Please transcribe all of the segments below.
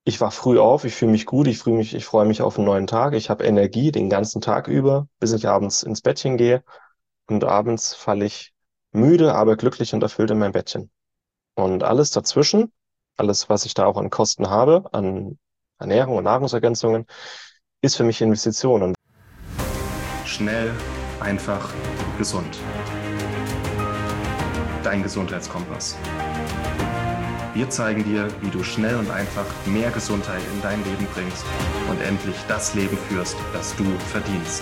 Ich wach früh auf, ich fühle mich gut, ich freue mich auf einen neuen Tag. Ich habe Energie den ganzen Tag über, bis ich abends ins Bettchen gehe. Und abends falle ich müde, aber glücklich und erfüllt in mein Bettchen. Und alles dazwischen, alles, was ich da auch an Kosten habe, an Ernährung und Nahrungsergänzungen, ist für mich Investition. Und Schnell, einfach, gesund. Dein Gesundheitskompass. Wir zeigen dir, wie du schnell und einfach mehr Gesundheit in dein Leben bringst und endlich das Leben führst, das du verdienst.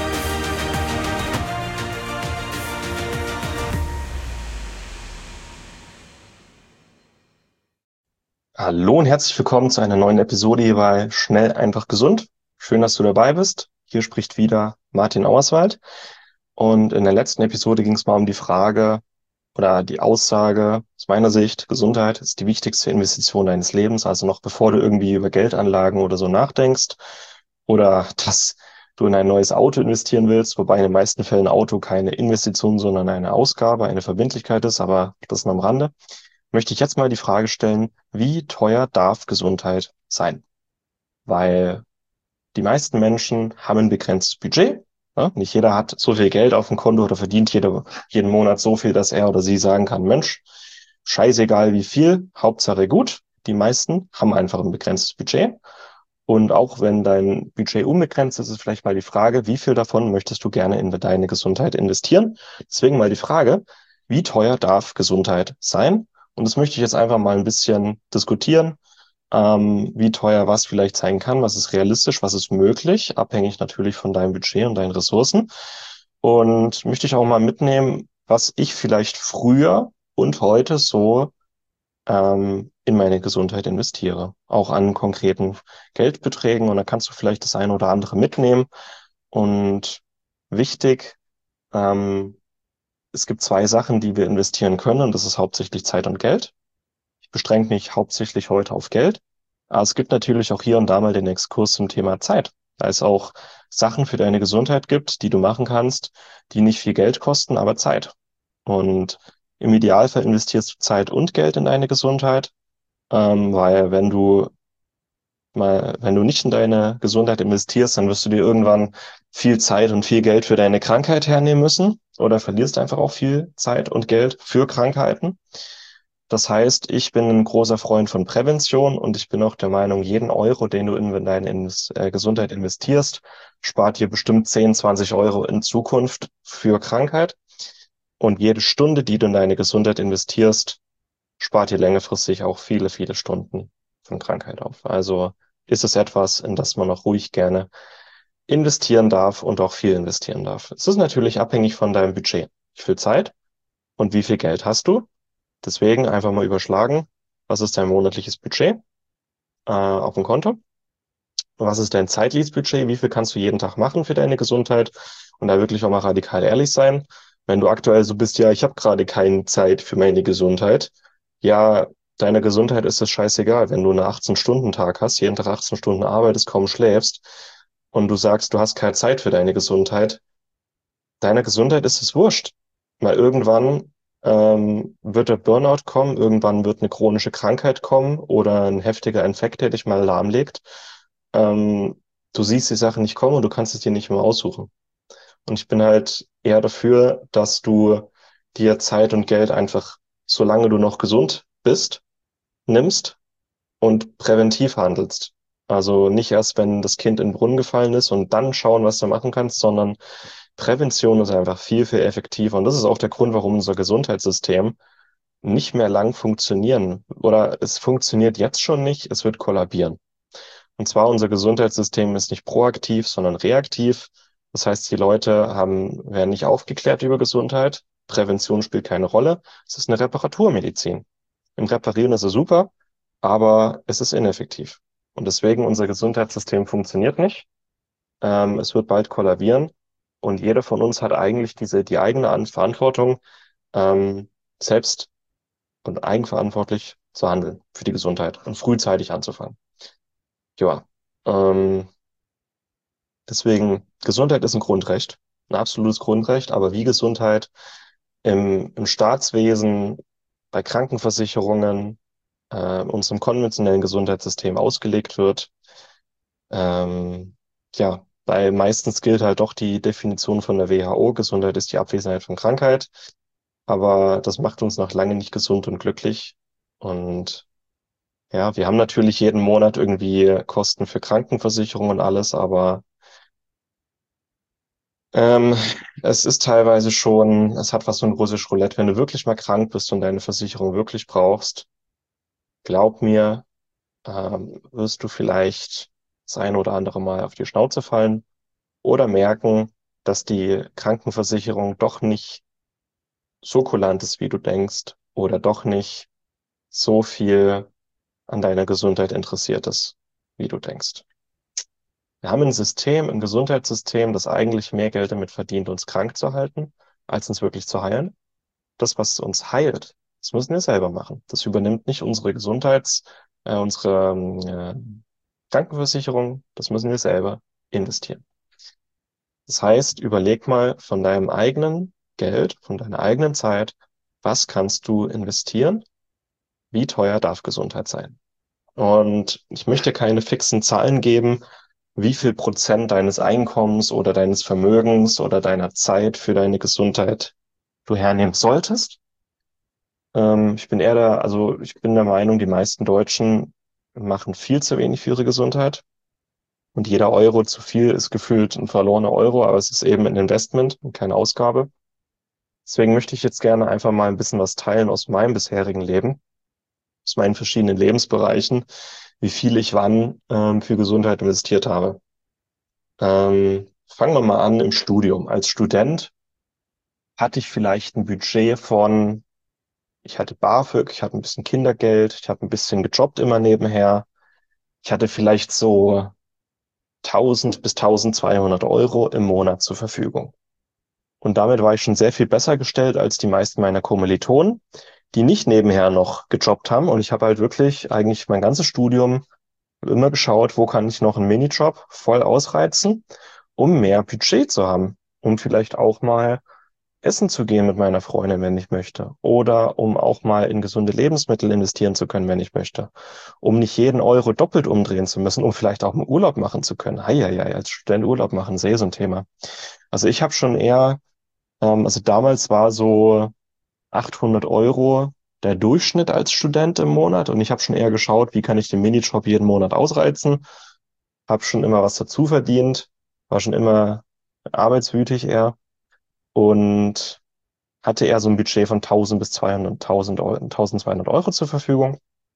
hallo und herzlich willkommen zu einer neuen Episode hier bei Schnell, einfach, gesund. Schön, dass du dabei bist. Hier spricht wieder Martin Auerswald. Und in der letzten Episode ging es mal um die Frage, oder die Aussage aus meiner Sicht: Gesundheit ist die wichtigste Investition deines Lebens. Also noch bevor du irgendwie über Geldanlagen oder so nachdenkst oder dass du in ein neues Auto investieren willst, wobei in den meisten Fällen Auto keine Investition, sondern eine Ausgabe, eine Verbindlichkeit ist, aber das nur am Rande, möchte ich jetzt mal die Frage stellen: Wie teuer darf Gesundheit sein? Weil die meisten Menschen haben ein begrenztes Budget. Ja? Nicht jeder hat so viel Geld auf dem Konto oder verdient jeden Monat so viel, dass er oder sie sagen kann: Mensch, scheißegal wie viel, Hauptsache gut. Die meisten haben einfach ein begrenztes Budget. Und auch wenn dein Budget unbegrenzt ist, ist vielleicht mal die Frage: Wie viel davon möchtest du gerne in deine Gesundheit investieren? Deswegen mal die Frage: Wie teuer darf Gesundheit sein? Und das möchte ich jetzt einfach mal ein bisschen diskutieren, wie teuer was vielleicht sein kann, was ist realistisch, was ist möglich, abhängig natürlich von deinem Budget und deinen Ressourcen. Und möchte ich auch mal mitnehmen, was ich vielleicht früher und heute so in meine Gesundheit investiere, auch an konkreten Geldbeträgen. Und da kannst du vielleicht das eine oder andere mitnehmen. Und wichtig, ähm, es gibt zwei Sachen, die wir investieren können, und das ist hauptsächlich Zeit und Geld. Ich beschränke mich hauptsächlich heute auf Geld. Aber es gibt natürlich auch hier und da mal den Exkurs zum Thema Zeit, da es auch Sachen für deine Gesundheit gibt, die du machen kannst, die nicht viel Geld kosten, aber Zeit. Und im Idealfall investierst du Zeit und Geld in deine Gesundheit, weil wenn du nicht in deine Gesundheit investierst, dann wirst du dir irgendwann viel Zeit und viel Geld für deine Krankheit hernehmen müssen oder verlierst einfach auch viel Zeit und Geld für Krankheiten. Das heißt, ich bin ein großer Freund von Prävention, und ich bin auch der Meinung, jeden Euro, den du in deine Gesundheit investierst, spart dir bestimmt 10, 20 Euro in Zukunft für Krankheit. Und jede Stunde, die du in deine Gesundheit investierst, spart dir längerfristig auch viele, viele Stunden von Krankheit auf. Also ist es etwas, in das man auch ruhig gerne investieren darf und auch viel investieren darf. Es ist natürlich abhängig von deinem Budget. Wie viel Zeit und wie viel Geld hast du? Deswegen einfach mal überschlagen: Was ist dein monatliches Budget auf dem Konto? Was ist dein zeitliches Budget? Wie viel kannst du jeden Tag machen für deine Gesundheit? Und da wirklich auch mal radikal ehrlich sein. Wenn du aktuell so bist: Ja, ich habe gerade keine Zeit für meine Gesundheit. Ja, deiner Gesundheit ist es scheißegal, wenn du einen 18-Stunden-Tag hast, jeden Tag 18 Stunden arbeitest, kaum schläfst, und du sagst, du hast keine Zeit für deine Gesundheit. Deiner Gesundheit ist es wurscht. Weil irgendwann wird der Burnout kommen, irgendwann wird eine chronische Krankheit kommen oder ein heftiger Infekt, der dich mal lahmlegt. Du siehst die Sache nicht kommen und du kannst es dir nicht mehr aussuchen. Und ich bin halt eher dafür, dass du dir Zeit und Geld einfach, solange du noch gesund bist, nimmst und präventiv handelst. Also nicht erst, wenn das Kind in den Brunnen gefallen ist und dann schauen, was du machen kannst, sondern Prävention ist einfach viel, viel effektiver. Und das ist auch der Grund, warum unser Gesundheitssystem nicht mehr lang funktionieren, oder es funktioniert jetzt schon nicht, es wird kollabieren. Und zwar: Unser Gesundheitssystem ist nicht proaktiv, sondern reaktiv. Das heißt, die Leute werden nicht aufgeklärt über Gesundheit. Prävention spielt keine Rolle. Es ist eine Reparaturmedizin. Im Reparieren ist es super, aber es ist ineffektiv. Und deswegen: Unser Gesundheitssystem funktioniert nicht. Es wird bald kollabieren. Und jeder von uns hat eigentlich die eigene Verantwortung, ähm, selbst und eigenverantwortlich zu handeln für die Gesundheit und frühzeitig anzufangen. Ja, ähm, deswegen: Gesundheit ist ein Grundrecht, ein absolutes Grundrecht, aber wie Gesundheit im Staatswesen, bei Krankenversicherungen, unserem konventionellen Gesundheitssystem ausgelegt wird. Ähm, ja, weil meistens gilt halt doch die Definition von der WHO, Gesundheit ist die Abwesenheit von Krankheit, aber das macht uns noch lange nicht gesund und glücklich. Und ja, wir haben natürlich jeden Monat irgendwie Kosten für Krankenversicherung und alles, aber ähm, es ist teilweise schon, es hat was von russisch Roulette. Wenn du wirklich mal krank bist und deine Versicherung wirklich brauchst, glaub mir, wirst du vielleicht das ein oder andere Mal auf die Schnauze fallen oder merken, dass die Krankenversicherung doch nicht so kulant ist, wie du denkst, oder doch nicht so viel an deiner Gesundheit interessiert ist, wie du denkst. Wir haben ein System, ein Gesundheitssystem, das eigentlich mehr Geld damit verdient, uns krank zu halten, als uns wirklich zu heilen. Das, was uns heilt, das müssen wir selber machen. Das übernimmt nicht unsere Krankenversicherung, das müssen wir selber investieren. Das heißt, überleg mal von deinem eigenen Geld, von deiner eigenen Zeit, was kannst du investieren? Wie teuer darf Gesundheit sein? Und ich möchte keine fixen Zahlen geben, wie viel Prozent deines Einkommens oder deines Vermögens oder deiner Zeit für deine Gesundheit du hernehmen solltest. Ich bin der Meinung, die meisten Deutschen machen viel zu wenig für ihre Gesundheit. Und jeder Euro zu viel ist gefühlt ein verlorener Euro, aber es ist eben ein Investment und keine Ausgabe. Deswegen möchte ich jetzt gerne einfach mal ein bisschen was teilen aus meinem bisherigen Leben, aus meinen verschiedenen Lebensbereichen, wie viel ich wann für Gesundheit investiert habe. Fangen wir mal an im Studium. Als Student hatte ich vielleicht ein Budget von, ich hatte BAföG, ich hatte ein bisschen Kindergeld, ich habe ein bisschen gejobbt immer nebenher. Ich hatte vielleicht so 1000 bis 1200 Euro im Monat zur Verfügung. Und damit war ich schon sehr viel besser gestellt als die meisten meiner Kommilitonen, die nicht nebenher noch gejobbt haben. Und ich habe halt wirklich eigentlich mein ganzes Studium immer geschaut, wo kann ich noch einen Minijob voll ausreizen, um mehr Budget zu haben, um vielleicht auch mal essen zu gehen mit meiner Freundin, wenn ich möchte, oder um auch mal in gesunde Lebensmittel investieren zu können, wenn ich möchte, um nicht jeden Euro doppelt umdrehen zu müssen, um vielleicht auch einen Urlaub machen zu können. Heieiei, als Student Urlaub machen, sehr so ein Thema. Also ich habe schon eher, also damals war so 800 Euro der Durchschnitt als Student im Monat und ich habe schon eher geschaut, wie kann ich den Minijob jeden Monat ausreizen, habe schon immer was dazu verdient, war schon immer arbeitswütig eher und hatte eher so ein Budget von 1000 bis 200.000 Euro, 1200 Euro zur Verfügung.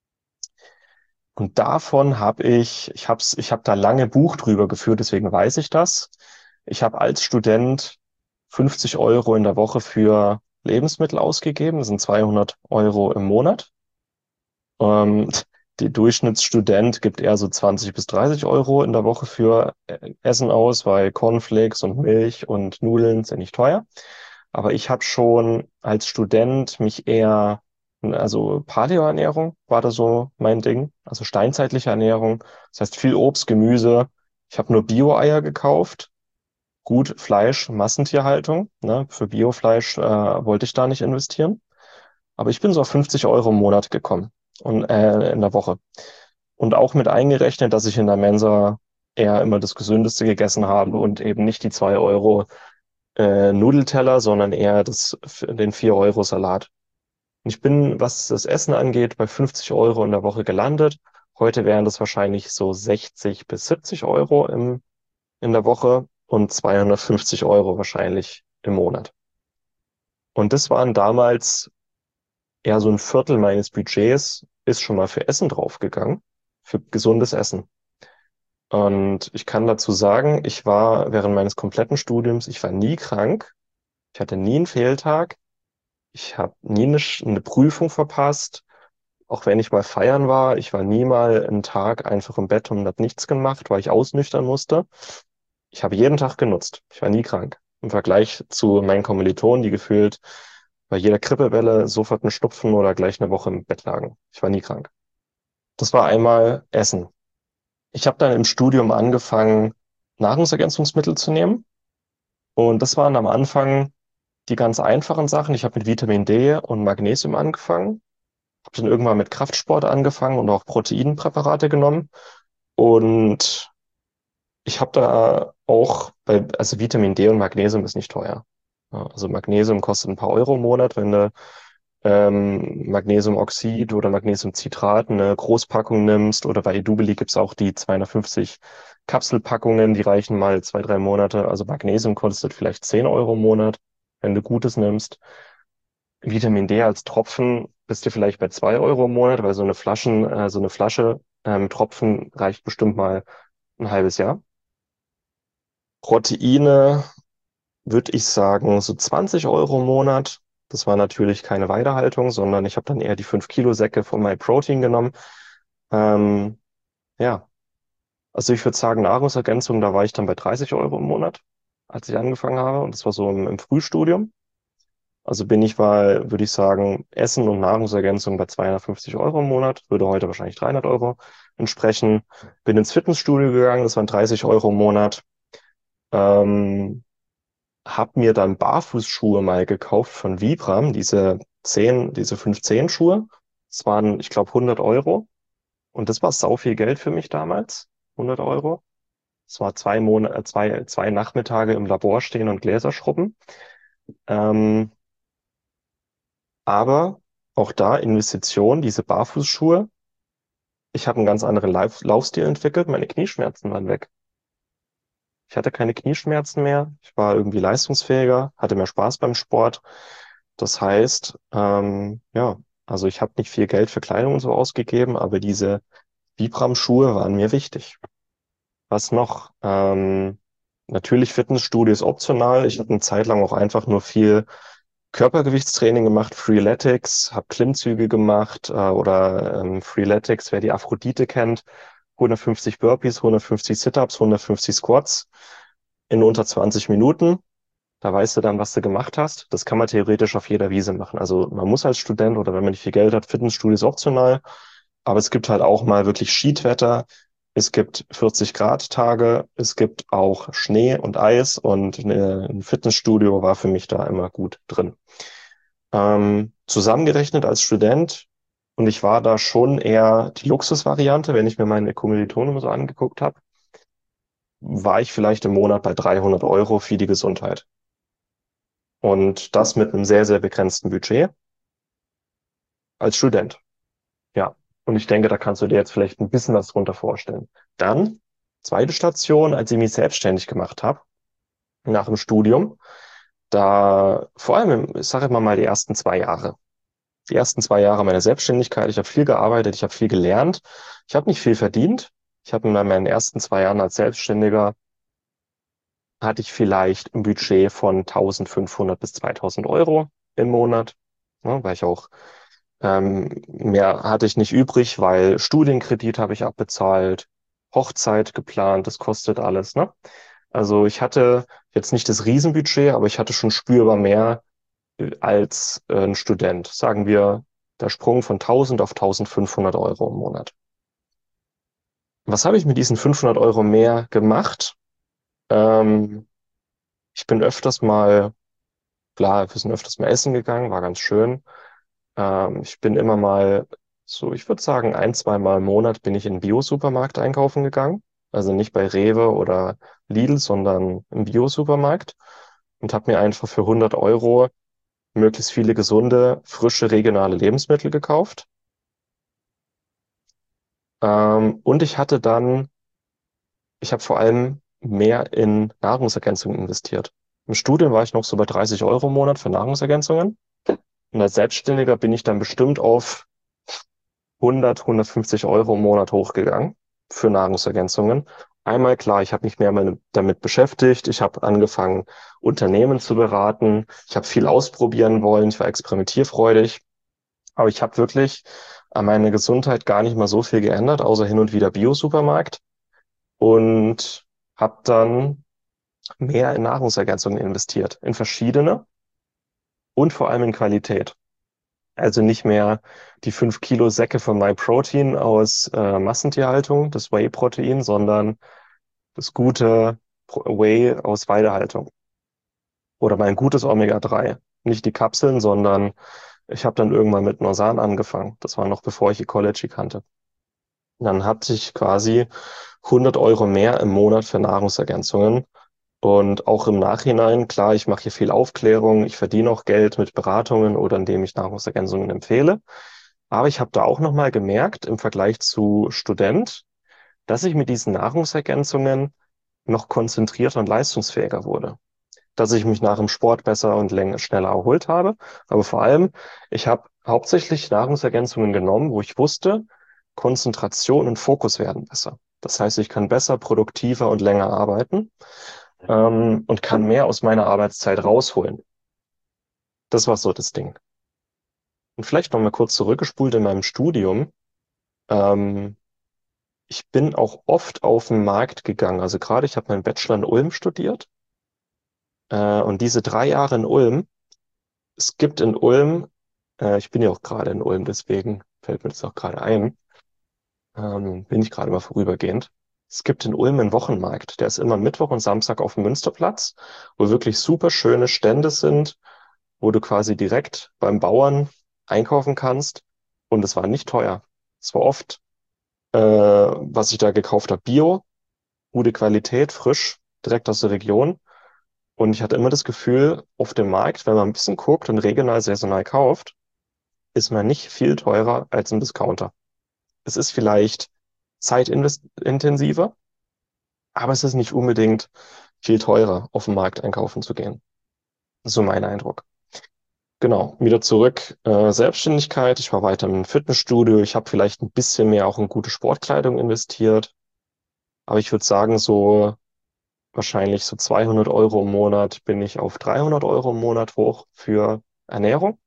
Und davon ich habe da lange Buch drüber geführt, deswegen weiß ich das. Ich habe als Student 50 Euro in der Woche für Lebensmittel ausgegeben, das sind 200 Euro im Monat. Ähm, Der Durchschnittsstudent gibt eher so 20 bis 30 Euro in der Woche für Essen aus, weil Cornflakes und Milch und Nudeln sind nicht teuer. Aber ich habe schon als Student mich eher, also Paleo-Ernährung war da so mein Ding, also steinzeitliche Ernährung. Das heißt viel Obst, Gemüse. Ich habe nur Bio-Eier gekauft. Gut, Fleisch, Massentierhaltung. Ne? Für Biofleisch wollte ich da nicht investieren. Aber ich bin so auf 50 Euro im Monat gekommen und in der Woche. Und auch mit eingerechnet, dass ich in der Mensa eher immer das Gesündeste gegessen habe und eben nicht die 2 Euro Nudelteller, sondern eher den 4 Euro Salat. Und ich bin, was das Essen angeht, bei 50 Euro in der Woche gelandet. Heute wären das wahrscheinlich so 60 bis 70 Euro in der Woche und 250 Euro wahrscheinlich im Monat. Und das waren damals eher so ein Viertel meines Budgets ist schon mal für Essen draufgegangen, für gesundes Essen. Und ich kann dazu sagen, ich war während meines kompletten Studiums, ich war nie krank, ich hatte nie einen Fehltag, ich habe nie eine Prüfung verpasst, auch wenn ich mal feiern war, ich war nie mal einen Tag einfach im Bett und habe nichts gemacht, weil ich ausnüchtern musste. Ich habe jeden Tag genutzt, ich war nie krank. Im Vergleich zu meinen Kommilitonen, die gefühlt bei jeder Grippewelle sofort einen Schnupfen oder gleich eine Woche im Bett lagen. Ich war nie krank. Das war einmal Essen. Ich habe dann im Studium angefangen, Nahrungsergänzungsmittel zu nehmen. Und das waren am Anfang die ganz einfachen Sachen. Ich habe mit Vitamin D und Magnesium angefangen. Habe dann irgendwann mit Kraftsport angefangen und auch Proteinpräparate genommen. Und ich habe da auch also Vitamin D und Magnesium ist nicht teuer. Ja, also Magnesium kostet ein paar Euro im Monat, wenn du Magnesiumoxid oder Magnesiumcitrat eine Großpackung nimmst. Oder bei Edubili gibt's auch die 250 Kapselpackungen, die reichen mal 2, 3 Monate. Also Magnesium kostet vielleicht 10 Euro im Monat, wenn du Gutes nimmst. Vitamin D als Tropfen bist du vielleicht bei 2 Euro im Monat, weil so eine Flasche Tropfen reicht bestimmt mal ein halbes Jahr. Proteine würde ich sagen, so 20 Euro im Monat. Das war natürlich keine Weidehaltung, sondern ich habe dann eher die 5 Kilo Säcke von MyProtein genommen. Ähm, ja, also ich würde sagen, Nahrungsergänzung, da war ich dann bei 30 Euro im Monat, als ich angefangen habe. Und das war so im Frühstudium. Also würde ich sagen, Essen und Nahrungsergänzung bei 250 Euro im Monat, würde heute wahrscheinlich 300 Euro entsprechen. Bin ins Fitnessstudio gegangen, das waren 30 Euro im Monat. Ähm, hab mir dann Barfußschuhe mal gekauft von Vibram, diese 510 Schuhe. Das waren, ich glaube, 100 Euro. Und das war sau viel Geld für mich damals. 100 Euro. Das war 2 Monate, zwei Nachmittage im Labor stehen und Gläser schrubben. Ähm, aber auch da Investition, diese Barfußschuhe. Ich habe einen ganz anderen Laufstil entwickelt. Meine Knieschmerzen waren weg. Ich hatte keine Knieschmerzen mehr. Ich war irgendwie leistungsfähiger, hatte mehr Spaß beim Sport. Das heißt, ja, also ich habe nicht viel Geld für Kleidung und so ausgegeben, aber diese Vibram-Schuhe waren mir wichtig. Was noch? Natürlich Fitnessstudio ist optional. Ich habe eine Zeit lang auch einfach nur viel Körpergewichtstraining gemacht, Freeletics, habe Klimmzüge gemacht oder Freeletics, wer die Aphrodite kennt, 150 Burpees, 150 Sit-ups, 150 Squats in unter 20 Minuten. Da weißt du dann, was du gemacht hast. Das kann man theoretisch auf jeder Wiese machen. Also man muss als Student oder wenn man nicht viel Geld hat, Fitnessstudio ist optional. Aber es gibt halt auch mal wirklich Schiedwetter. Es gibt 40 Grad Tage. Es gibt auch Schnee und Eis und ein Fitnessstudio war für mich da immer gut drin. Zusammengerechnet als Student und ich war da schon eher die Luxusvariante, wenn ich mir meine Kommilitonen so angeguckt habe, war ich vielleicht im Monat bei 300 Euro für die Gesundheit. Und das mit einem sehr, sehr begrenzten Budget als Student. Ja. Und ich denke, da kannst du dir jetzt vielleicht ein bisschen was drunter vorstellen. Dann, zweite Station, als ich mich selbstständig gemacht habe, nach dem Studium, da vor allem, ich sage immer mal die ersten 2 Jahre. Die ersten 2 Jahre meiner Selbstständigkeit, ich habe viel gearbeitet, ich habe viel gelernt, ich habe nicht viel verdient. Ich habe in meinen ersten 2 Jahren als Selbstständiger hatte ich vielleicht ein Budget von 1.500 bis 2.000 Euro im Monat, ne, weil ich auch mehr hatte ich nicht übrig, weil Studienkredit habe ich abbezahlt, Hochzeit geplant, das kostet alles, ne? Also ich hatte jetzt nicht das Riesenbudget, aber ich hatte schon spürbar mehr als ein Student. Sagen wir, der Sprung von 1.000 auf 1.500 Euro im Monat. Was habe ich mit diesen 500 Euro mehr gemacht? Ähm, ich bin öfters mal, klar, wir sind öfters mal essen gegangen, war ganz schön. Ich bin immer mal so, ich würde sagen, 1, 2 Mal im Monat bin ich in den Bio-Supermarkt einkaufen gegangen. Also nicht bei Rewe oder Lidl, sondern im Bio-Supermarkt und habe mir einfach für 100 Euro möglichst viele gesunde, frische, regionale Lebensmittel gekauft. Und ich habe vor allem mehr in Nahrungsergänzungen investiert. Im Studium war ich noch so bei 30 Euro im Monat für Nahrungsergänzungen. Und als Selbstständiger bin ich dann bestimmt auf 100, 150 Euro im Monat hochgegangen für Nahrungsergänzungen. Einmal klar, ich habe mich mehr damit beschäftigt. Ich habe angefangen, Unternehmen zu beraten. Ich habe viel ausprobieren wollen. Ich war experimentierfreudig. Aber ich habe wirklich an meiner Gesundheit gar nicht mal so viel geändert, außer hin und wieder Bio-Supermarkt. Und habe dann mehr in Nahrungsergänzungen investiert, in verschiedene und vor allem in Qualität. Also nicht mehr die 5 Kilo Säcke von MyProtein aus Massentierhaltung, das Whey-Protein, sondern das gute Whey aus Weidehaltung. Oder mal ein gutes Omega-3. Nicht die Kapseln, sondern Ich habe dann irgendwann mit Norsan angefangen. Das war noch bevor ich Ecology kannte. Und dann hatte ich quasi 100 € mehr im Monat für Nahrungsergänzungen. Und auch im Nachhinein, klar, ich mache hier viel Aufklärung, ich verdiene auch Geld mit Beratungen oder indem ich Nahrungsergänzungen empfehle. Aber ich habe da auch nochmal gemerkt, im Vergleich zu Student, dass ich mit diesen Nahrungsergänzungen noch konzentrierter und leistungsfähiger wurde. Dass ich mich nach dem Sport besser und länger, schneller erholt habe. Aber vor allem, ich habe hauptsächlich Nahrungsergänzungen genommen, wo ich wusste, Konzentration und Fokus werden besser. Das heißt, ich kann besser, produktiver und länger arbeiten, und kann mehr aus meiner Arbeitszeit rausholen. Das war so das Ding. Und vielleicht noch mal kurz zurückgespult in meinem Studium. Ähm, Ich bin auch oft auf den Markt gegangen. Also gerade ich habe meinen Bachelor in Ulm studiert. Und diese 3 Jahre in Ulm, es gibt in Ulm, ich bin ja auch gerade in Ulm, deswegen fällt mir das auch gerade ein, bin ich gerade mal vorübergehend. Es gibt in Ulm einen Wochenmarkt, der ist immer Mittwoch und Samstag auf dem Münsterplatz, wo wirklich super schöne Stände sind, wo du quasi direkt beim Bauern einkaufen kannst. Und es war nicht teuer. Es war oft, was ich da gekauft habe, Bio, gute Qualität, frisch, direkt aus der Region. Und ich hatte immer das Gefühl, auf dem Markt, wenn man ein bisschen guckt und regional, saisonal kauft, ist man nicht viel teurer als im Discounter. Es ist vielleicht zeitintensiver, aber es ist nicht unbedingt viel teurer, auf dem Markt einkaufen zu gehen. Das ist so mein Eindruck. Genau, wieder zurück. Selbstständigkeit. Ich war weiter im Fitnessstudio. Ich habe vielleicht ein bisschen mehr auch in gute Sportkleidung investiert. Aber ich würde sagen, so wahrscheinlich so 200 € im Monat bin ich auf 300 € im Monat hoch für Ernährung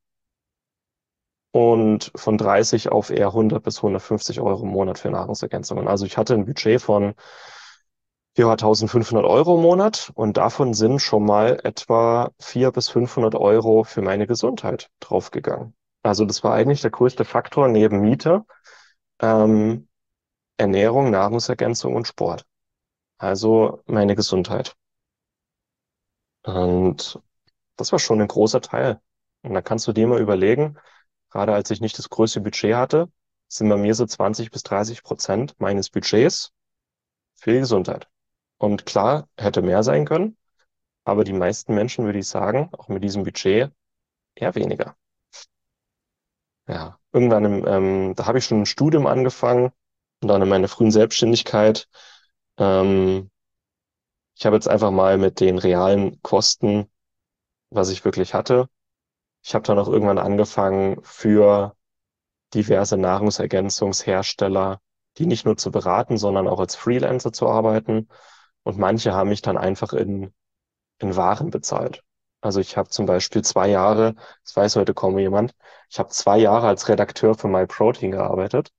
und von 30 auf eher 100 bis 150 € im Monat für Nahrungsergänzungen. Also ich hatte ein Budget von 4.500 € im Monat und davon sind schon mal etwa 400 bis 500 € für meine Gesundheit draufgegangen. Also das war eigentlich der größte Faktor neben Miete, ähm, Ernährung, Nahrungsergänzung und Sport. Also meine Gesundheit. Und das war schon ein großer Teil. Und da kannst du dir mal überlegen, gerade als ich nicht das größte Budget hatte, sind bei mir so 20 bis 30% meines Budgets für die Gesundheit. Und klar, hätte mehr sein können, aber die meisten Menschen, würde ich sagen, auch mit diesem Budget, eher weniger. Ja, irgendwann da habe ich schon ein Studium angefangen und dann in meiner frühen Selbstständigkeit. Ähm, Ich habe jetzt einfach mal mit den realen Kosten, was ich wirklich hatte. Ich habe dann auch irgendwann angefangen, für diverse Nahrungsergänzungshersteller, die nicht nur zu beraten, sondern auch als Freelancer zu arbeiten. Und manche haben mich dann einfach in Waren bezahlt. Also ich habe zum Beispiel 2 Jahre, das weiß heute kaum jemand, ich habe 2 Jahre als Redakteur für MyProtein gearbeitet,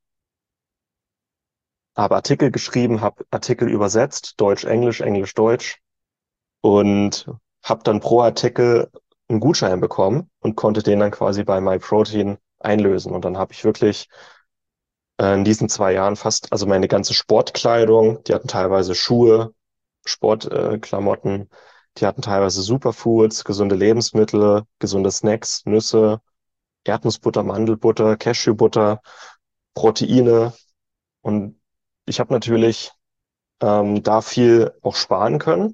habe Artikel geschrieben, habe Artikel übersetzt, Deutsch-Englisch, Englisch-Deutsch und habe dann pro Artikel einen Gutschein bekommen und konnte den dann quasi bei MyProtein einlösen. Und dann habe ich wirklich in diesen 2 Jahren fast, also meine ganze Sportkleidung, die hatten teilweise Schuhe, Sportklamotten, die hatten teilweise Superfoods, gesunde Lebensmittel, gesunde Snacks, Nüsse, Erdnussbutter, Mandelbutter, Cashewbutter, Proteine. Und ich habe natürlich da viel auch sparen können.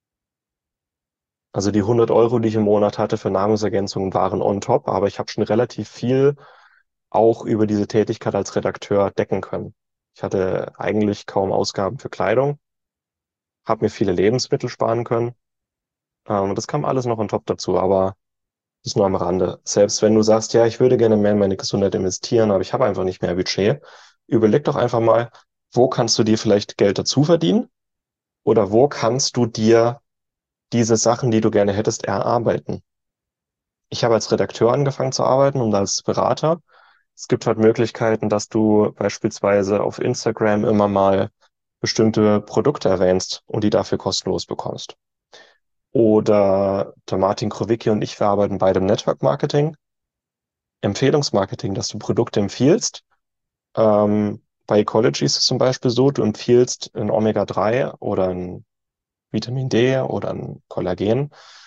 Also die 100 €, die ich im Monat hatte für Nahrungsergänzungen, waren on top, aber ich habe schon relativ viel auch über diese Tätigkeit als Redakteur decken können. Ich hatte eigentlich kaum Ausgaben für Kleidung, habe mir viele Lebensmittel sparen können. Das kam alles noch on top dazu, aber das ist nur am Rande. Selbst wenn du sagst, ja, ich würde gerne mehr in meine Gesundheit investieren, aber ich habe einfach nicht mehr Budget, überleg doch einfach mal, wo kannst du dir vielleicht Geld dazu verdienen oder wo kannst du dir diese Sachen, die du gerne hättest, erarbeiten. Ich habe als Redakteur angefangen zu arbeiten und als Berater. Es gibt halt Möglichkeiten, dass du beispielsweise auf Instagram immer mal bestimmte Produkte erwähnst und die dafür kostenlos bekommst. Oder der Martin Krowicki und ich, wir arbeiten beide im Network Marketing, Empfehlungsmarketing, dass du Produkte empfiehlst. Bei Ecology ist es zum Beispiel so, du empfiehlst ein Omega-3 oder ein Vitamin D oder ein Kollagen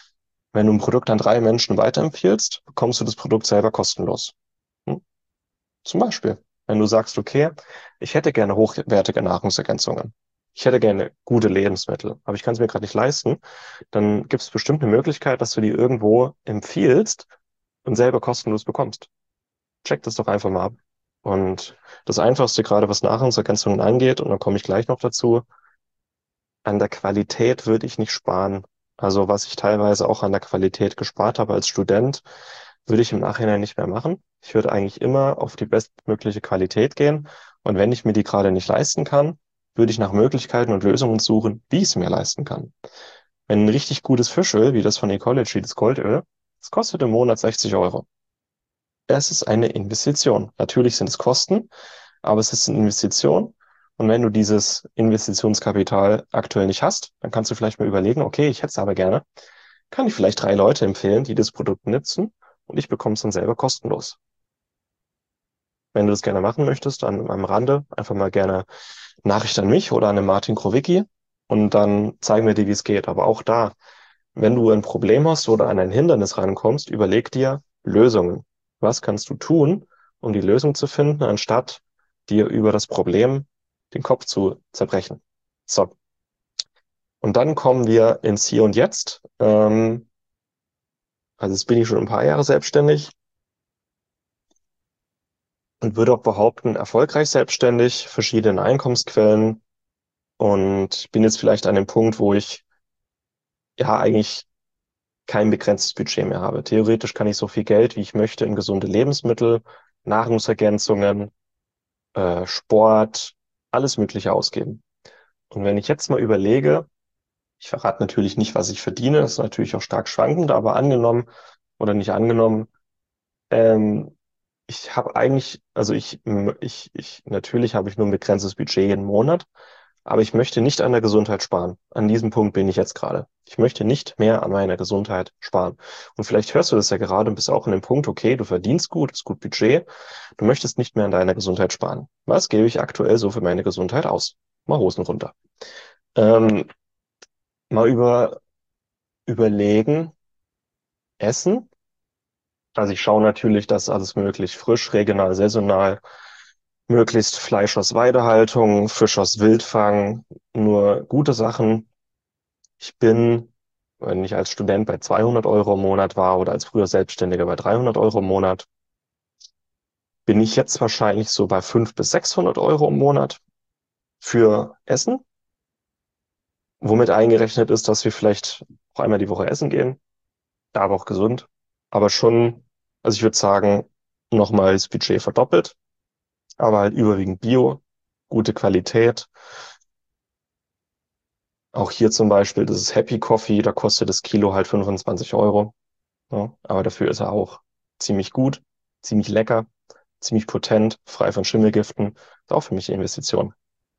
Wenn du ein Produkt an 3 Menschen weiterempfiehlst, bekommst du das Produkt selber kostenlos. Hm? Zum Beispiel, wenn du sagst, okay, ich hätte gerne hochwertige Nahrungsergänzungen. Ich hätte gerne gute Lebensmittel, aber ich kann es mir gerade nicht leisten, dann gibt es bestimmt eine Möglichkeit, dass du die irgendwo empfiehlst und selber kostenlos bekommst. Check das doch einfach mal ab. Und das Einfachste, gerade was Nahrungsergänzungen angeht, und dann komme ich gleich noch dazu, an der Qualität würde ich nicht sparen. Also was ich teilweise auch an der Qualität gespart habe als Student, würde ich im Nachhinein nicht mehr machen. Ich würde eigentlich immer auf die bestmögliche Qualität gehen. Und wenn ich mir die gerade nicht leisten kann, würde ich nach Möglichkeiten und Lösungen suchen, wie ich es mir leisten kann. Wenn ein richtig gutes Fischöl, wie das von Ecology, das Goldöl, das kostet im Monat 60 Euro. Es ist eine Investition. Natürlich sind es Kosten, aber es ist eine Investition. Und wenn du dieses Investitionskapital aktuell nicht hast, dann kannst du vielleicht mal überlegen, okay, ich hätte es aber gerne. Kann ich vielleicht 3 Leute empfehlen, die das Produkt nutzen und ich bekomme es dann selber kostenlos. Wenn du das gerne machen möchtest, dann am Rande einfach mal gerne Nachricht an mich oder an den Martin Krowicki und dann zeigen wir dir, wie es geht. Aber auch da, wenn du ein Problem hast oder an ein Hindernis rankommst, überleg dir Lösungen. Was kannst du tun, um die Lösung zu finden, anstatt dir über das Problem den Kopf zu zerbrechen? So, und dann kommen wir ins Hier und Jetzt. Also jetzt bin ich schon ein paar Jahre selbstständig und würde auch behaupten, erfolgreich selbstständig, verschiedene Einkommensquellen und bin jetzt vielleicht an dem Punkt, wo ich ja eigentlich kein begrenztes Budget mehr habe. Theoretisch kann ich so viel Geld, wie ich möchte, in gesunde Lebensmittel, Nahrungsergänzungen, Sport, alles Mögliche ausgeben. Und wenn ich jetzt mal überlege, ich verrate natürlich nicht, was ich verdiene, das ist natürlich auch stark schwankend, aber angenommen oder nicht angenommen, ähm, ich habe eigentlich, also natürlich habe ich nur ein begrenztes Budget jeden Monat, aber ich möchte nicht an der Gesundheit sparen. An diesem Punkt bin ich jetzt gerade. Ich möchte nicht mehr an meiner Gesundheit sparen. Und vielleicht hörst du das ja gerade und bist auch an dem Punkt, okay, du verdienst gut, hast gut Budget, du möchtest nicht mehr an deiner Gesundheit sparen. Was gebe ich aktuell so für meine Gesundheit aus? Mal Hosen runter. Ähm, mal überlegen, Essen. Also ich schaue natürlich, dass alles möglich frisch, regional, saisonal, möglichst Fleisch aus Weidehaltung, Fisch aus Wildfang, nur gute Sachen. Ich bin, wenn ich als Student bei 200 Euro im Monat war oder als früher Selbstständiger bei 300 Euro im Monat, bin ich jetzt wahrscheinlich so bei 500 bis 600 Euro im Monat für Essen, womit eingerechnet ist, dass wir vielleicht auch einmal die Woche essen gehen, aber auch gesund. Aber schon, also ich würde sagen, nochmal das Budget verdoppelt, aber halt überwiegend Bio, gute Qualität. Auch hier zum Beispiel, das ist Happy Coffee, da kostet das Kilo halt 25 Euro. Ja, aber dafür ist er auch ziemlich gut, ziemlich lecker, ziemlich potent, frei von Schimmelgiften. Ist auch für mich eine Investition.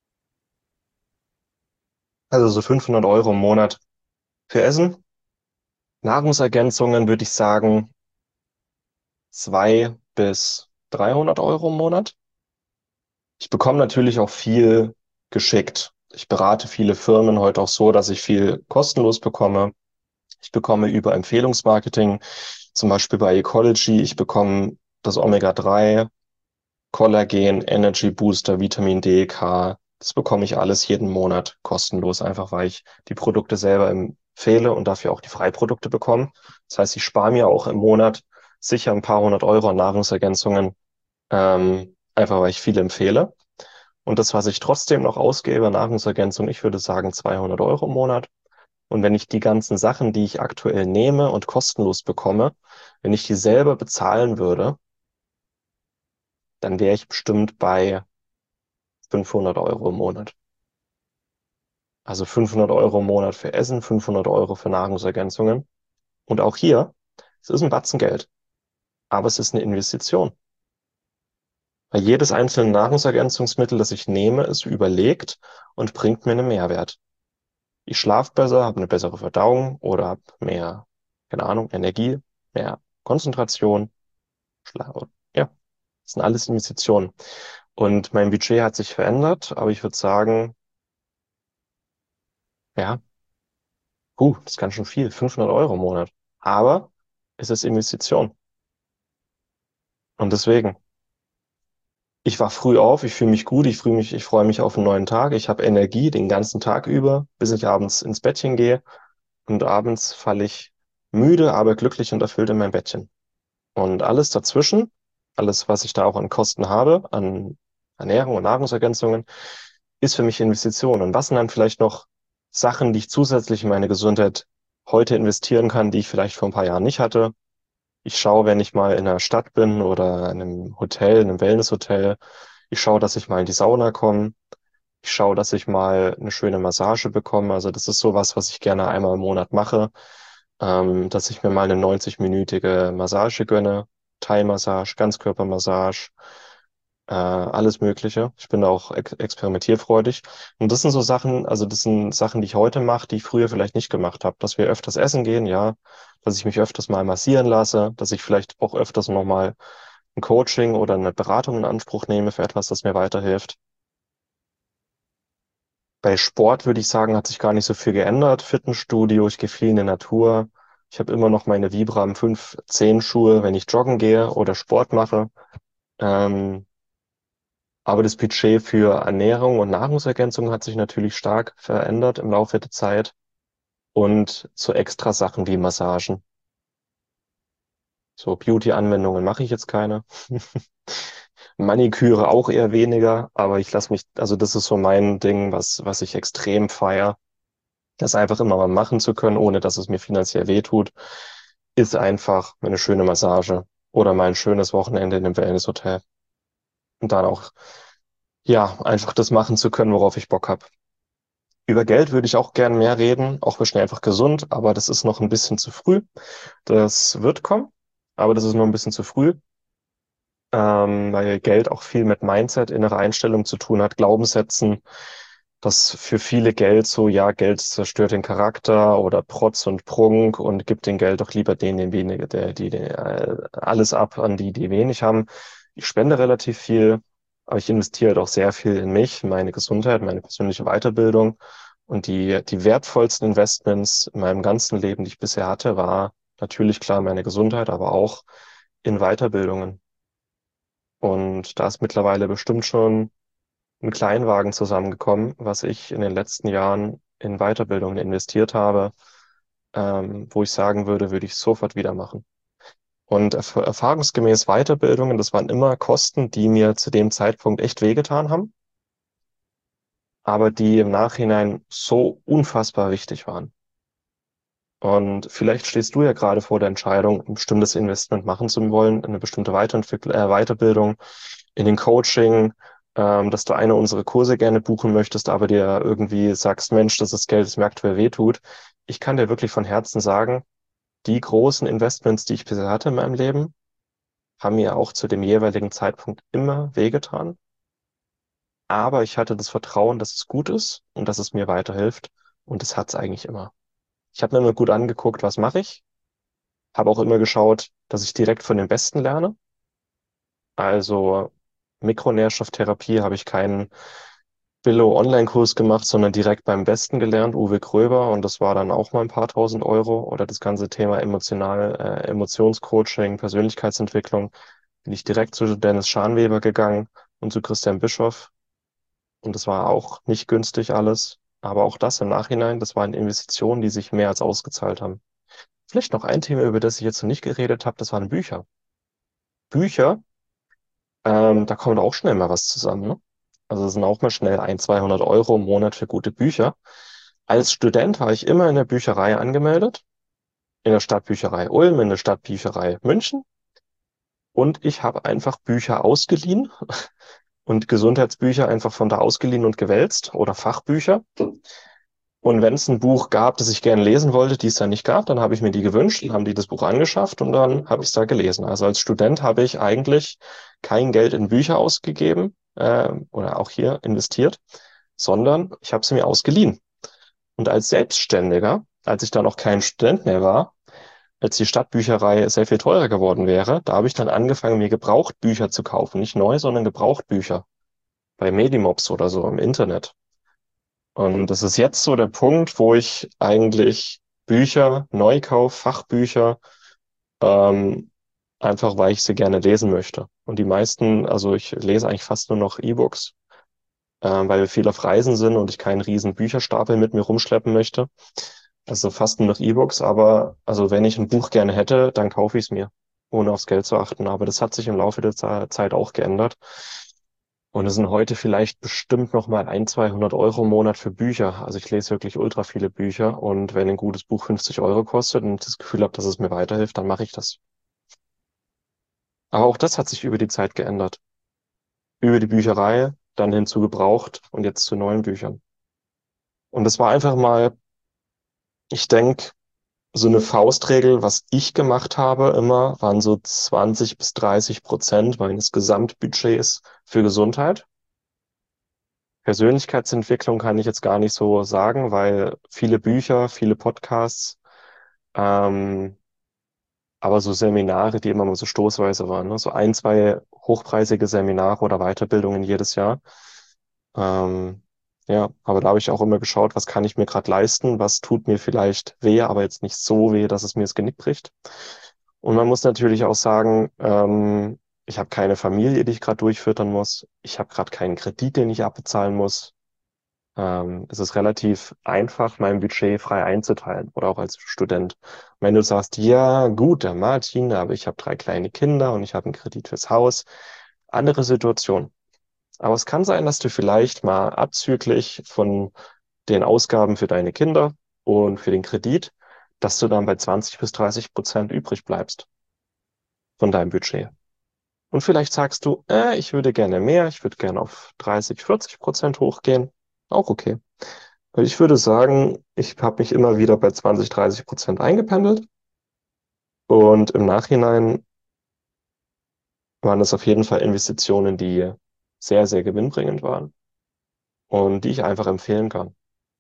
Also so 500 Euro im Monat für Essen. Nahrungsergänzungen würde ich sagen 200 bis 300 Euro im Monat. Ich bekomme natürlich auch viel geschickt. Ich berate viele Firmen heute auch so, dass ich viel kostenlos bekomme. Ich bekomme über Empfehlungsmarketing, zum Beispiel bei Ecology, ich bekomme das Omega-3, Kollagen, Energy Booster, Vitamin D, K. Das bekomme ich alles jeden Monat kostenlos, einfach weil ich die Produkte selber empfehle und dafür auch die Freiprodukte bekomme. Das heißt, ich spare mir auch im Monat sicher ein paar hundert Euro an Nahrungsergänzungen, einfach weil ich viele empfehle. Und das, was ich trotzdem noch ausgebe, Nahrungsergänzung, ich würde sagen 200 Euro im Monat. Und wenn ich die ganzen Sachen, die ich aktuell nehme und kostenlos bekomme, wenn ich die selber bezahlen würde, dann wäre ich bestimmt bei 500 Euro im Monat. Also 500 Euro im Monat für Essen, 500 Euro für Nahrungsergänzungen. Und auch hier, es ist ein Batzen Geld, aber es ist eine Investition. Weil jedes einzelne Nahrungsergänzungsmittel, das ich nehme, ist überlegt und bringt mir einen Mehrwert. Ich schlafe besser, habe eine bessere Verdauung oder habe mehr, keine Ahnung, Energie, mehr Konzentration. Ja, das sind alles Investitionen. Und mein Budget hat sich verändert, aber ich würde sagen, ja, das ist ganz schön viel. 500 Euro im Monat. Aber es ist Investition. Und deswegen, ich war früh auf, ich fühle mich gut, ich freue mich auf einen neuen Tag, ich habe Energie den ganzen Tag über, bis ich abends ins Bettchen gehe. Und abends falle ich müde, aber glücklich und erfüllt in mein Bettchen. Und alles dazwischen, alles, was ich da auch an Kosten habe, an Ernährung und Nahrungsergänzungen, ist für mich Investition. Und was sind dann vielleicht noch Sachen, die ich zusätzlich in meine Gesundheit heute investieren kann, die ich vielleicht vor ein paar Jahren nicht hatte? Ich schaue, wenn ich mal in einer Stadt bin oder in einem Hotel, in einem Wellnesshotel, ich schaue, dass ich mal in die Sauna komme. Ich schaue, dass ich mal eine schöne Massage bekomme. Also das ist sowas, was ich gerne einmal im Monat mache, dass ich mir mal eine 90-minütige Massage gönne. Thai-Massage, Ganzkörpermassage, alles Mögliche. Ich bin da auch experimentierfreudig. Und das sind so Sachen, also das sind Sachen, die ich heute mache, die ich früher vielleicht nicht gemacht habe. Dass wir öfters essen gehen, ja. Dass ich mich öfters mal massieren lasse, dass ich vielleicht auch öfters nochmal ein Coaching oder eine Beratung in Anspruch nehme für etwas, das mir weiterhilft. Bei Sport würde ich sagen, hat sich gar nicht so viel geändert. Fitnessstudio, ich gehe viel in die Natur. Ich habe immer noch meine Vibram 510 Schuhe, wenn ich joggen gehe oder Sport mache. Ähm, aber das Budget für Ernährung und Nahrungsergänzung hat sich natürlich stark verändert im Laufe der Zeit. Und so extra Sachen wie Massagen. So Beauty-Anwendungen mache ich jetzt keine. Maniküre auch eher weniger, aber ich lasse mich, also das ist so mein Ding, was ich extrem feiere. Das einfach immer mal machen zu können, ohne dass es mir finanziell wehtut, ist einfach eine schöne Massage oder mal ein schönes Wochenende in einem Wellnesshotel. Und dann auch, ja, einfach das machen zu können, worauf ich Bock habe. Über Geld würde ich auch gern mehr reden, auch wir schnell einfach gesund, aber das ist noch ein bisschen zu früh. Das wird kommen, aber das ist noch ein bisschen zu früh, weil Geld auch viel mit Mindset, innere Einstellung zu tun hat, Glaubenssätzen, dass für viele Geld so, ja, Geld zerstört den Charakter oder Protz und Prunk und gibt den Geld doch lieber denen, den weniger, alles ab an die, die wenig haben. Ich spende relativ viel, aber ich investiere halt auch sehr viel in mich, meine Gesundheit, meine persönliche Weiterbildung. Und die wertvollsten Investments in meinem ganzen Leben, die ich bisher hatte, war natürlich klar meine Gesundheit, aber auch in Weiterbildungen. Und da ist mittlerweile bestimmt schon ein Kleinwagen zusammengekommen, was ich in den letzten Jahren in Weiterbildungen investiert habe, wo ich sagen würde, würde ich sofort wieder machen. Und erfahrungsgemäß Weiterbildungen, das waren immer Kosten, die mir zu dem Zeitpunkt echt wehgetan haben, aber die im Nachhinein so unfassbar wichtig waren. Und vielleicht stehst du ja gerade vor der Entscheidung, ein bestimmtes Investment machen zu wollen, eine bestimmte Weiterbildung in den Coaching, dass du eine unserer Kurse gerne buchen möchtest, aber dir irgendwie sagst, Mensch, das ist Geld, das mir aktuell wehtut. Ich kann dir wirklich von Herzen sagen, die großen Investments, die ich bisher hatte in meinem Leben, haben mir auch zu dem jeweiligen Zeitpunkt immer wehgetan. Aber ich hatte das Vertrauen, dass es gut ist und dass es mir weiterhilft. Und das hat es eigentlich immer. Ich habe mir immer gut angeguckt, was mache ich. Habe auch immer geschaut, dass ich direkt von den Besten lerne. Also Mikronährstofftherapie habe ich keinen Billo-Online-Kurs gemacht, sondern direkt beim Besten gelernt, Uwe Gröber. Und das war dann auch mal ein paar tausend Euro. Oder das ganze Thema Emotionscoaching, Persönlichkeitsentwicklung. Bin ich direkt zu Dennis Schanweber gegangen und zu Christian Bischoff. Und das war auch nicht günstig alles. Aber auch das im Nachhinein, das waren Investitionen, die sich mehr als ausgezahlt haben. Vielleicht noch ein Thema, über das ich jetzt noch nicht geredet habe, das waren Bücher. Bücher, da kommt auch schnell mal was zusammen, ne? Also es sind auch mal schnell 200 Euro im Monat für gute Bücher. Als Student war ich immer in der Bücherei angemeldet, in der Stadtbücherei Ulm, in der Stadtbücherei München. Und ich habe einfach Bücher ausgeliehen und Gesundheitsbücher einfach von da ausgeliehen und gewälzt oder Fachbücher. Und wenn es ein Buch gab, das ich gerne lesen wollte, die es da nicht gab, dann habe ich mir die gewünscht und haben die das Buch angeschafft und dann habe ich es da gelesen. Also als Student habe ich eigentlich kein Geld in Bücher ausgegeben oder auch hier investiert, sondern ich habe sie mir ausgeliehen. Und als Selbstständiger, als ich dann noch kein Student mehr war, als die Stadtbücherei sehr viel teurer geworden wäre, da habe ich dann angefangen, mir Gebrauchtbücher zu kaufen. Nicht neu, sondern Gebrauchtbücher bei Medimobs oder so im Internet. Und das ist jetzt so der Punkt, wo ich eigentlich Bücher, Neukauf, Fachbücher, ähm, einfach weil ich sie gerne lesen möchte. Und die meisten, also ich lese eigentlich fast nur noch E-Books, weil wir viel auf Reisen sind und ich keinen riesen Bücherstapel mit mir rumschleppen möchte. Also fast nur noch E-Books, aber also wenn ich ein Buch gerne hätte, dann kaufe ich es mir, ohne aufs Geld zu achten. Aber das hat sich im Laufe der Zeit auch geändert. Und es sind heute vielleicht bestimmt noch mal 100, 200 € im Monat für Bücher. Also ich lese wirklich ultra viele Bücher und wenn ein gutes Buch 50 € kostet und ich das Gefühl habe, dass es mir weiterhilft, dann mache ich das. Aber auch das hat sich über die Zeit geändert. Über die Bücherei, dann hin zu gebraucht und jetzt zu neuen Büchern. Und das war einfach mal, ich denke, so eine Faustregel, was ich gemacht habe immer, waren so 20 bis 30% meines Gesamtbudgets für Gesundheit. Persönlichkeitsentwicklung kann ich jetzt gar nicht so sagen, weil viele Bücher, viele Podcasts, ähm, aber so Seminare, die immer mal so stoßweise waren, ne? So ein, zwei hochpreisige Seminare oder Weiterbildungen jedes Jahr. Ähm, ja, aber da habe ich auch immer geschaut, was kann ich mir gerade leisten, was tut mir vielleicht weh, aber jetzt nicht so weh, dass es mir das Genick bricht. Und man muss natürlich auch sagen, ich habe keine Familie, die ich gerade durchfüttern muss. Ich habe gerade keinen Kredit, den ich abbezahlen muss. Es ist relativ einfach, mein Budget frei einzuteilen oder auch als Student. Wenn du sagst, ja, gut, der Martin, aber ich habe 3 kleine Kinder und ich habe einen Kredit fürs Haus, andere Situation. Aber es kann sein, dass du vielleicht mal abzüglich von den Ausgaben für deine Kinder und für den Kredit, dass du dann bei 20 bis 30% übrig bleibst von deinem Budget. Und vielleicht sagst du, ich würde gerne mehr, ich würde gerne auf 30, 40% hochgehen. Auch okay. Weil ich würde sagen, ich habe mich immer wieder bei 20, 30% eingependelt und im Nachhinein waren das auf jeden Fall Investitionen, die sehr, sehr gewinnbringend waren und die ich einfach empfehlen kann.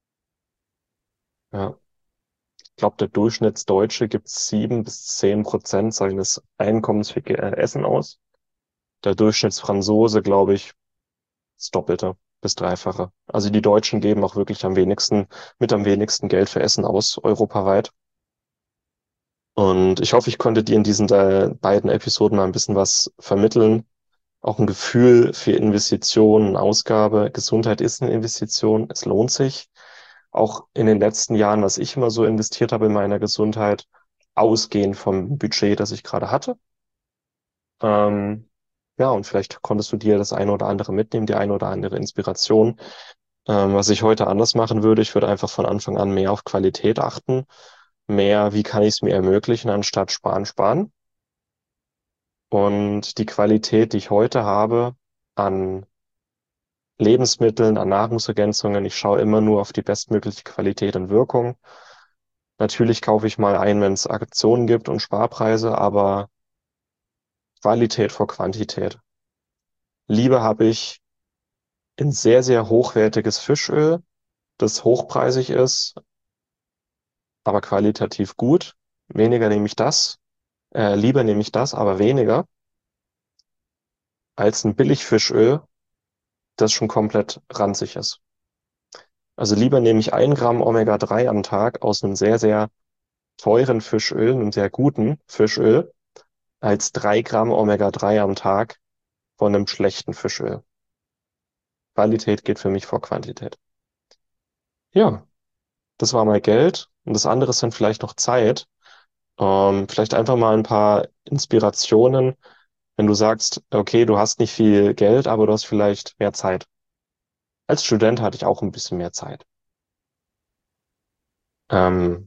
Ja. Ich glaube, der Durchschnittsdeutsche gibt 7 bis 10% seines Einkommens für Essen aus. Der Durchschnittsfranzose, glaube ich, das Doppelte bis Dreifache. Also die Deutschen geben auch wirklich mit am wenigsten Geld für Essen aus, europaweit. Und ich hoffe, ich konnte dir in diesen beiden Episoden mal ein bisschen was vermitteln. Auch ein Gefühl für Investitionen, Ausgabe. Gesundheit ist eine Investition. Es lohnt sich. Auch in den letzten Jahren, was ich immer so investiert habe in meiner Gesundheit, ausgehend vom Budget, das ich gerade hatte. Ähm, ja, und vielleicht konntest du dir das eine oder andere mitnehmen, die eine oder andere Inspiration. Was ich heute anders machen würde, ich würde einfach von Anfang an mehr auf Qualität achten. Mehr, wie kann ich es mir ermöglichen, anstatt sparen, sparen. Und die Qualität, die ich heute habe an Lebensmitteln, an Nahrungsergänzungen, ich schaue immer nur auf die bestmögliche Qualität und Wirkung. Natürlich kaufe ich mal ein, wenn es Aktionen gibt und Sparpreise, aber Qualität vor Quantität. Lieber habe ich ein sehr, sehr hochwertiges Fischöl, das hochpreisig ist, aber qualitativ gut. Weniger nehme ich das, lieber nehme ich das, aber weniger, als ein Billigfischöl, das schon komplett ranzig ist. Also lieber nehme ich 1 Gramm Omega-3 am Tag aus einem sehr, sehr teuren Fischöl, einem sehr guten Fischöl, als 3 Gramm Omega-3 am Tag von einem schlechten Fischöl. Qualität geht für mich vor Quantität. Ja, das war mal Geld und das andere ist dann vielleicht noch Zeit. Vielleicht einfach mal ein paar Inspirationen, wenn du sagst, okay, du hast nicht viel Geld, aber du hast vielleicht mehr Zeit. Als Student hatte ich auch ein bisschen mehr Zeit. Ähm,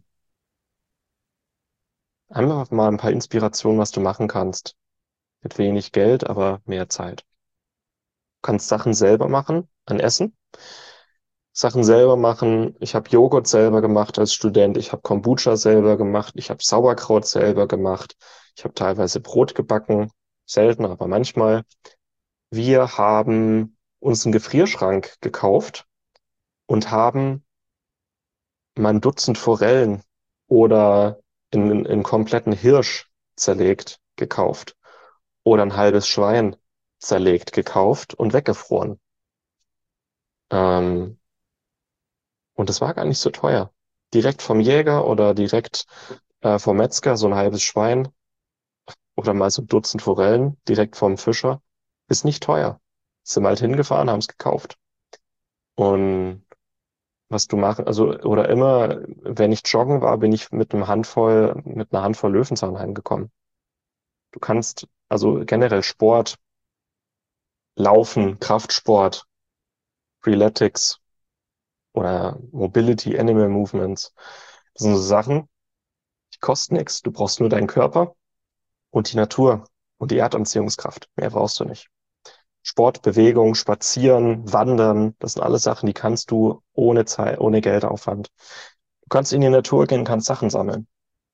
Einfach mal ein paar Inspirationen, was du machen kannst. Mit wenig Geld, aber mehr Zeit. Du kannst Sachen selber machen, an Essen. Sachen selber machen. Ich habe Joghurt selber gemacht als Student. Ich habe Kombucha selber gemacht. Ich habe Sauerkraut selber gemacht. Ich habe teilweise Brot gebacken. Selten, aber manchmal. Wir haben uns einen Gefrierschrank gekauft und haben mal ein Dutzend Forellen oder einen kompletten Hirsch zerlegt gekauft oder ein halbes Schwein zerlegt gekauft und weggefroren. Ähm, und das war gar nicht so teuer. direkt vom Jäger oder direkt vom Metzger, so ein halbes Schwein oder mal so ein Dutzend Forellen direkt vom Fischer, ist nicht teuer. Sind halt hingefahren, haben es gekauft. Und was du machen, also, oder immer, wenn ich joggen war, bin ich mit einer Handvoll Löwenzahn heimgekommen. Du kannst, also generell Sport, Laufen, Kraftsport, Freeletics oder Mobility, Animal Movements, das sind so Sachen, die kosten nichts. Du brauchst nur deinen Körper und die Natur und die Erdanziehungskraft. Mehr brauchst du nicht. Sport, Bewegung, Spazieren, Wandern, das sind alles Sachen, die kannst du ohne Zeit, ohne Geldaufwand. Du kannst in die Natur gehen, kannst Sachen sammeln.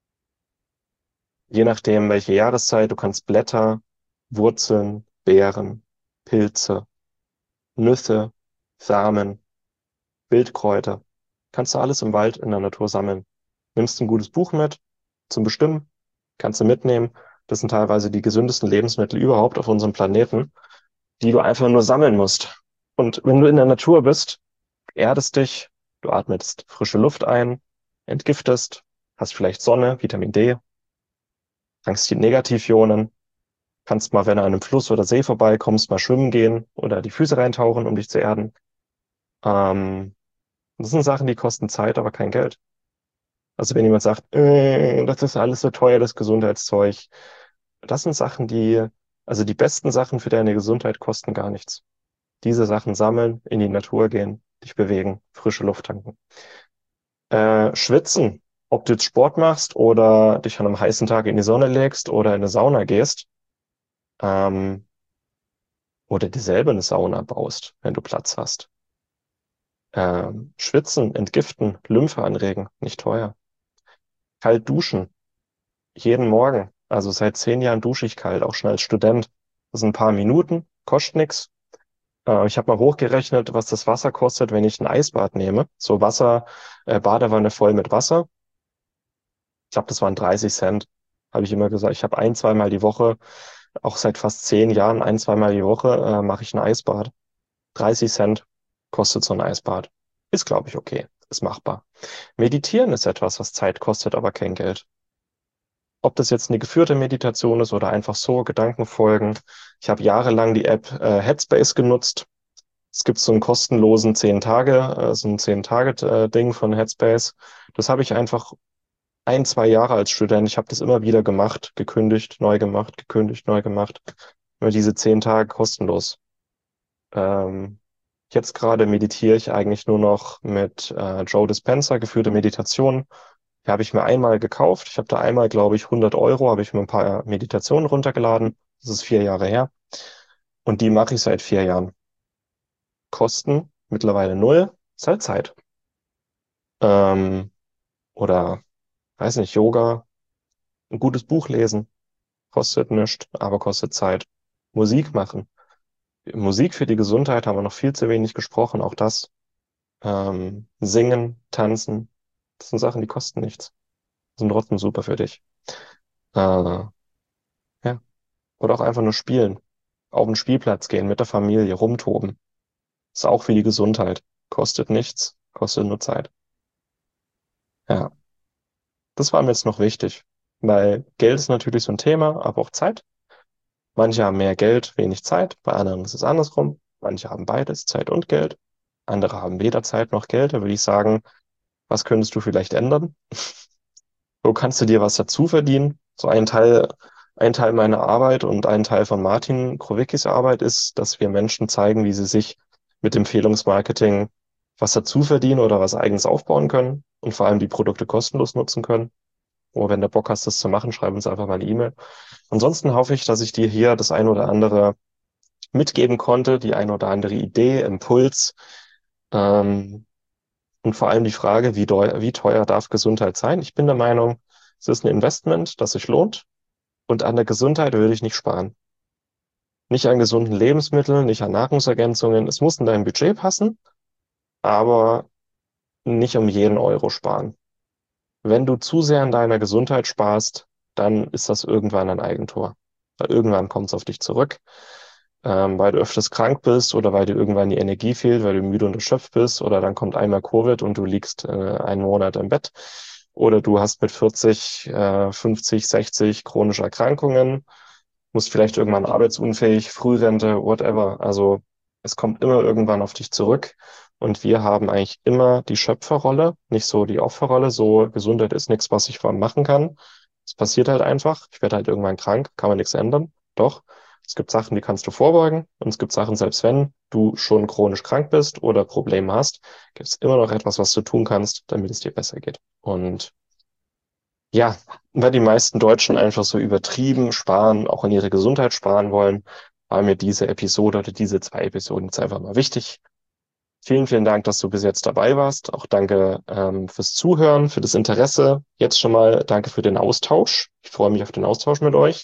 Je nachdem, welche Jahreszeit, du kannst Blätter, Wurzeln, Beeren, Pilze, Nüsse, Samen, Wildkräuter. Kannst du alles im Wald in der Natur sammeln. Nimmst ein gutes Buch mit zum Bestimmen, kannst du mitnehmen. Das sind teilweise die gesündesten Lebensmittel überhaupt auf unserem Planeten, die du einfach nur sammeln musst. Und wenn du in der Natur bist, erdest dich, du atmest frische Luft ein, entgiftest, hast vielleicht Sonne, Vitamin D, tankst die Negativionen, kannst mal, wenn du an einem Fluss oder See vorbeikommst, mal schwimmen gehen oder die Füße reintauchen, um dich zu erden. Ähm, Das sind Sachen, die kosten Zeit, aber kein Geld. Also wenn jemand sagt, das ist alles so teuer, das Gesundheitszeug, das sind Sachen, also die besten Sachen für deine Gesundheit kosten gar nichts. Diese Sachen sammeln, in die Natur gehen, dich bewegen, frische Luft tanken. Schwitzen, ob du jetzt Sport machst oder dich an einem heißen Tag in die Sonne legst oder in eine Sauna gehst, ähm, oder dir selber eine Sauna baust, wenn du Platz hast. Schwitzen, entgiften, Lymphe anregen, nicht teuer. Kalt duschen, jeden Morgen. Also seit 10 Jahren dusche ich kalt, auch schon als Student. Das sind ein paar Minuten, kostet nichts. Ich habe mal hochgerechnet, was das Wasser kostet, wenn ich ein Eisbad nehme. So Wasser, Badewanne voll mit Wasser. Ich glaube, das waren 30 Cent, habe ich immer gesagt. Ich habe ein, zweimal die Woche, auch seit fast 10 Jahren, ein, zweimal die Woche mache ich ein Eisbad. 30 Cent kostet so ein Eisbad. Ist, glaube ich, okay. Ist machbar. Meditieren ist etwas, was Zeit kostet, aber kein Geld. Ob das jetzt eine geführte Meditation ist oder einfach so Gedanken folgen. Ich habe jahrelang die App Headspace genutzt. Es gibt so einen kostenlosen 10 Tage Ding von Headspace. Das habe ich einfach ein, 2 Jahre als Student. Ich habe das immer wieder gemacht, gekündigt, neu gemacht, gekündigt, neu gemacht. Nur diese 10 Tage kostenlos. Ähm, Jetzt gerade meditiere ich eigentlich nur noch mit Joe Dispenza, geführte Meditation. Die habe ich mir einmal gekauft. Ich habe da einmal, glaube ich, 100 Euro, habe ich mir ein paar Meditationen runtergeladen. Das ist 4 Jahre her. Und die mache ich seit 4 Jahren. Kosten mittlerweile null. Ist halt Zeit. Ähm, oder, weiß nicht, Yoga, ein gutes Buch lesen. Kostet nichts, aber kostet Zeit. Musik machen. Musik für die Gesundheit haben wir noch viel zu wenig gesprochen. Auch das. Singen, tanzen. Das sind Sachen, die kosten nichts. Sind trotzdem super für dich. Ja. Oder auch einfach nur spielen. Auf den Spielplatz gehen, mit der Familie, rumtoben. Ist auch für die Gesundheit. Kostet nichts, kostet nur Zeit. Ja, das war mir jetzt noch wichtig. Weil Geld ist natürlich so ein Thema, aber auch Zeit. Manche haben mehr Geld, wenig Zeit. Bei anderen ist es andersrum. Manche haben beides, Zeit und Geld. Andere haben weder Zeit noch Geld. Da würde ich sagen, was könntest du vielleicht ändern? Wo kannst du dir was dazu verdienen? So ein Teil meiner Arbeit und ein Teil von Martin Krowickis Arbeit ist, dass wir Menschen zeigen, wie sie sich mit Empfehlungsmarketing was dazu verdienen oder was eigenes aufbauen können und vor allem die Produkte kostenlos nutzen können. Oder wenn du Bock hast, das zu machen, schreib uns einfach mal eine E-Mail. Ansonsten hoffe ich, dass ich dir hier das ein oder andere mitgeben konnte, die ein oder andere Idee, Impuls, ähm, und vor allem die Frage, wie teuer darf Gesundheit sein? Ich bin der Meinung, es ist ein Investment, das sich lohnt. Und an der Gesundheit würde ich nicht sparen. Nicht an gesunden Lebensmitteln, nicht an Nahrungsergänzungen. Es muss in dein Budget passen, aber nicht um jeden Euro sparen. Wenn du zu sehr an deiner Gesundheit sparst, dann ist das irgendwann ein Eigentor. Weil irgendwann kommt es auf dich zurück. weil du öfters krank bist oder weil dir irgendwann die Energie fehlt, weil du müde und erschöpft bist oder dann kommt einmal Covid und du liegst einen Monat im Bett oder du hast mit 40, 50, 60 chronische Erkrankungen, musst vielleicht irgendwann arbeitsunfähig, Frührente, whatever. Also es kommt immer irgendwann auf dich zurück und wir haben eigentlich immer die Schöpferrolle, nicht so die Opferrolle. So Gesundheit ist nichts, was ich vor allem machen kann. Es passiert halt einfach. Ich werde halt irgendwann krank, kann man nichts ändern. Doch. Es gibt Sachen, die kannst du vorbeugen und es gibt Sachen, selbst wenn du schon chronisch krank bist oder Probleme hast, gibt es immer noch etwas, was du tun kannst, damit es dir besser geht. Und ja, weil die meisten Deutschen einfach so übertrieben sparen, auch an ihre Gesundheit sparen wollen, war mir diese Episode oder diese 2 Episoden jetzt einfach mal wichtig. Vielen, vielen Dank, dass du bis jetzt dabei warst. Auch danke fürs Zuhören, für das Interesse. Jetzt schon mal danke für den Austausch. Ich freue mich auf den Austausch mit euch.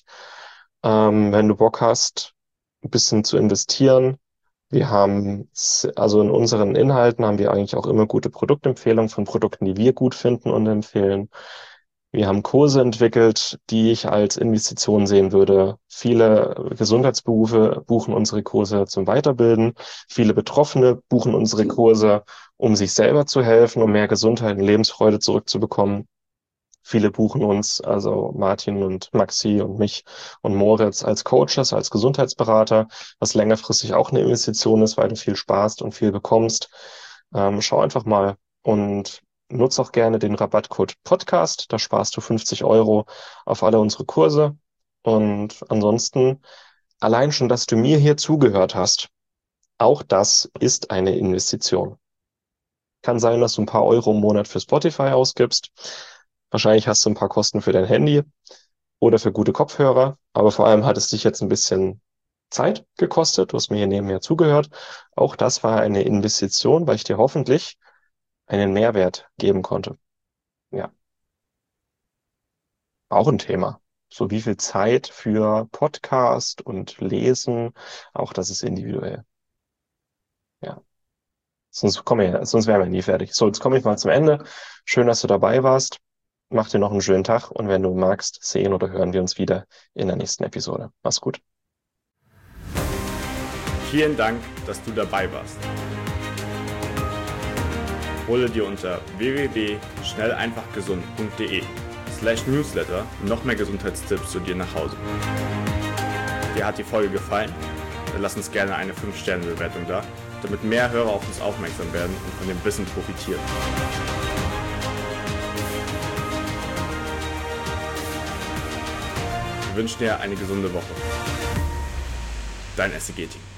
Wenn du Bock hast, ein bisschen zu investieren, wir haben, also in unseren Inhalten haben wir eigentlich auch immer gute Produktempfehlungen von Produkten, die wir gut finden und empfehlen. Wir haben Kurse entwickelt, die ich als Investition sehen würde. Viele Gesundheitsberufe buchen unsere Kurse zum Weiterbilden. Viele Betroffene buchen unsere Kurse, um sich selber zu helfen, um mehr Gesundheit und Lebensfreude zurückzubekommen. Viele buchen uns, also Martin und Maxi und mich und Moritz als Coaches, als Gesundheitsberater, was längerfristig auch eine Investition ist, weil du viel sparst und viel bekommst. Schau einfach mal und nutz auch gerne den Rabattcode Podcast. Da sparst du 50 € auf alle unsere Kurse. Und ansonsten, allein schon, dass du mir hier zugehört hast, auch das ist eine Investition. Kann sein, dass du ein paar Euro im Monat für Spotify ausgibst. Wahrscheinlich hast du ein paar Kosten für dein Handy oder für gute Kopfhörer. Aber vor allem hat es dich jetzt ein bisschen Zeit gekostet. Du hast mir hier nebenher zugehört. Auch das war eine Investition, weil ich dir hoffentlich einen Mehrwert geben konnte. Ja, auch ein Thema. So wie viel Zeit für Podcast und Lesen, auch das ist individuell. Ja. Sonst wären wir nie fertig. So, jetzt komme ich mal zum Ende. Schön, dass du dabei warst. Mach dir noch einen schönen Tag und wenn du magst, sehen oder hören wir uns wieder in der nächsten Episode. Mach's gut. Vielen Dank, dass du dabei warst. Hole dir unter www.schnelleinfachgesund.de/newsletter noch mehr Gesundheitstipps zu dir nach Hause. Dir hat die Folge gefallen? Dann lass uns gerne eine 5-Sterne-Bewertung da, damit mehr Hörer auf uns aufmerksam werden und von dem Wissen profitieren. Wir wünschen dir eine gesunde Woche. Dein SEG-Team.